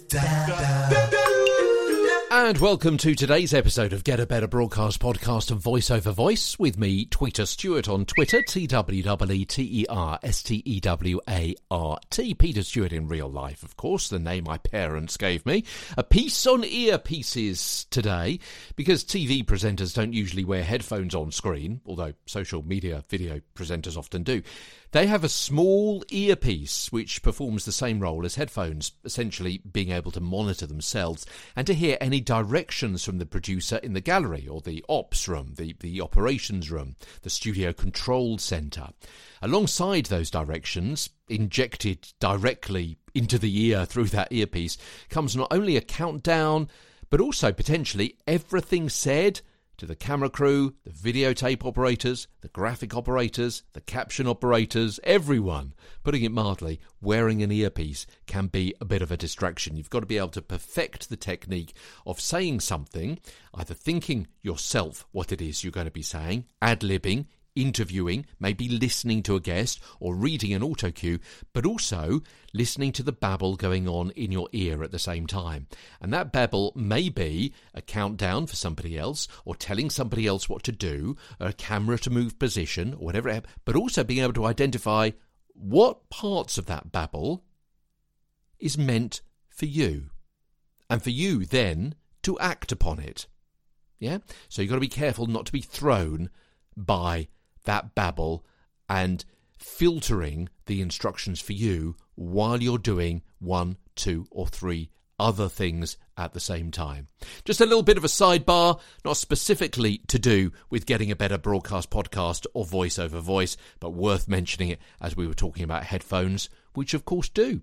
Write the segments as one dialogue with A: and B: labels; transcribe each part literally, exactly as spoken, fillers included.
A: And welcome to today's episode of Get a Better Broadcast Podcast and Voice Over Voice with me, Tweeter Stewart on Twitter, T W E E T E R S T E W A R T. Peter Stewart in real life, of course, the name my parents gave me. A piece on earpieces today, because T V presenters don't usually wear headphones on screen, although social media video presenters often do. They have a small earpiece which performs the same role as headphones, essentially being able to monitor themselves and to hear any directions from the producer in the gallery or the ops room, the, the operations room, the studio control centre. Alongside those directions, injected directly into the ear through that earpiece, comes not only a countdown, but also potentially everything said to the camera crew, the videotape operators, the graphic operators, the caption operators, everyone. Putting it mildly, wearing an earpiece can be a bit of a distraction. You've got to be able to perfect the technique of saying something, either thinking yourself what it is you're going to be saying, ad-libbing, interviewing, maybe listening to a guest or reading an auto cue, but also listening to the babble going on in your ear at the same time. And that babble may be a countdown for somebody else, or telling somebody else what to do, or a camera to move position, or whatever, but also being able to identify what parts of that babble is meant for you, and for you then to act upon it. Yeah? So you've got to be careful not to be thrown by that babble and filtering the instructions for you while you're doing one, two or three other things at the same time. Just a little bit of a sidebar, not specifically to do with getting a better broadcast podcast or voice over voice, but worth mentioning it as we were talking about headphones, which of course do.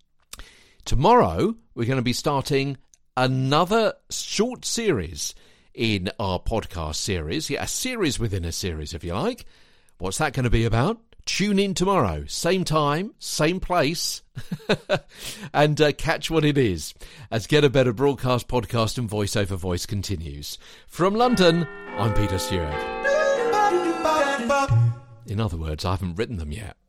A: Tomorrow we're going to be starting another short series in our podcast series. Yeah, a series within a series, if you like. What's that going to be about? Tune in tomorrow, same time, same place, and uh, catch what it is as Get a Better Broadcast Podcast and Voice Over Voice continues. From London, I'm Peter Stewart. In other words, I haven't written them yet.